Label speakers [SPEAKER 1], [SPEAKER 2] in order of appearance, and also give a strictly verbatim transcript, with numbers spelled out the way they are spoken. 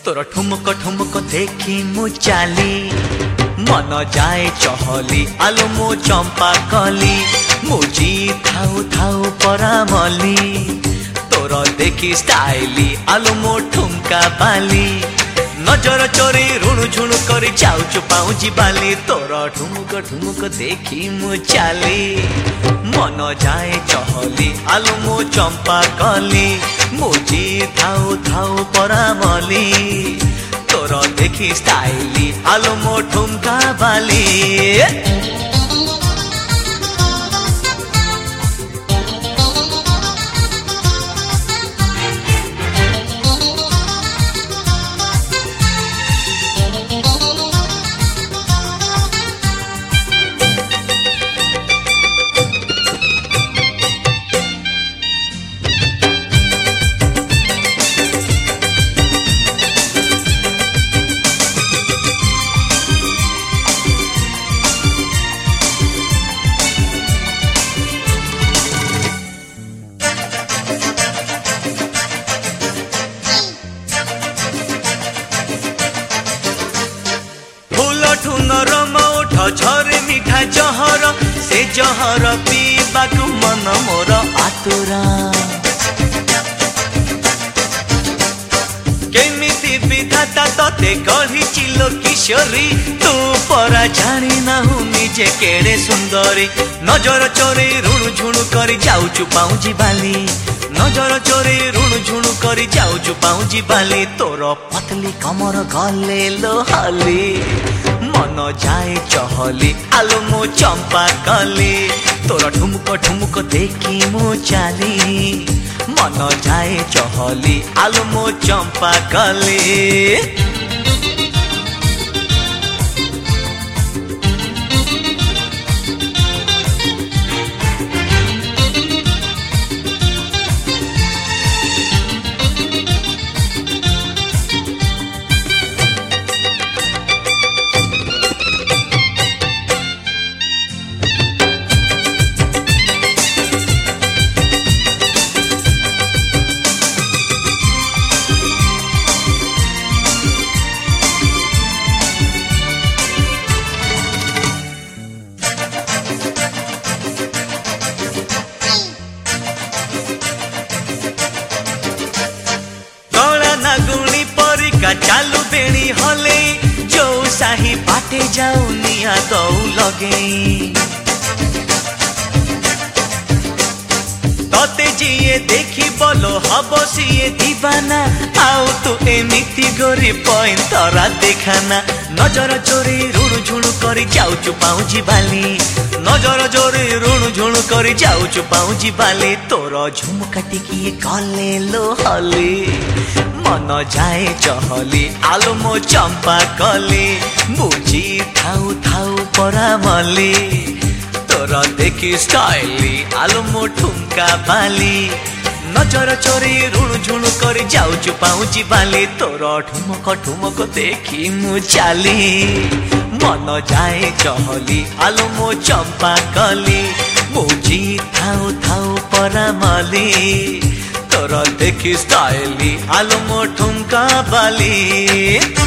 [SPEAKER 1] तोर ठुमक ठुमक देखी मु चाली मन जाए चहली आलो मो चंपा कली मुझी थाऊ थाऊ परामली तोर देखी स्टाइली आलो मो ठुमका बाली नजर चोरी रुणु झुणु करी जाऊचु पाऊजी बाली तोर ठुमुक ठुमुक देखी मु चाली मन जाए चहली आलो मो चंपा कली मुझी थाऊ थाऊ परामली तोर देखी स्टाइली आलो मो ठुमका बाली नरम उठ झरे मिठा जहर से जहर पीबाकु मन मोर आतुरा केमिति विधाता तते गढ़ी चिलो किशोरी तू परा जानी नाहु निजे केड़े सुंदरी नजर चोरी रुणु झुणु करी जाऊचु पाऊजी बाली नजर चोरी रुणु झुणु करी जाऊचु पाऊजी बाली तोर पतली कमर गले लोहाली मन जाए चहली आलो मो चंपा कली तोर ठुमुक ठुमुक देखी मो चाली मन जाए चहली आलो मो चंपा कली चालू बेणी हले जो साही बाटे जाऊ निया दौ लगे तते जिए देखी बोलो हब सिए दीवाना आउ तू एमिति गोरी पॉइंट तरा देखाना नजर चोरी रुणु झुणु करी जाऊचु पाऊजी बाली नजर चोरी रुणु झुणु करी जाऊचु पाऊजी बाली तोर झुमका टिकी गले लोहली मन जाए चहली आलो मो चंपा कली बुझी थाऊ थाऊ परामली तोर देखी स्टाइली आलो मो ठुमका बाली नजर चोरी रुणु झुणु करी जाऊचु पाऊजी बाली तोर ठुमक ठुमक देखी मु चाली मन जाए चहली आलो मो चंपा कली बुझी थाऊ थाऊ परामली तोर देखी स्टाइली आलो मो ठुमका बाली।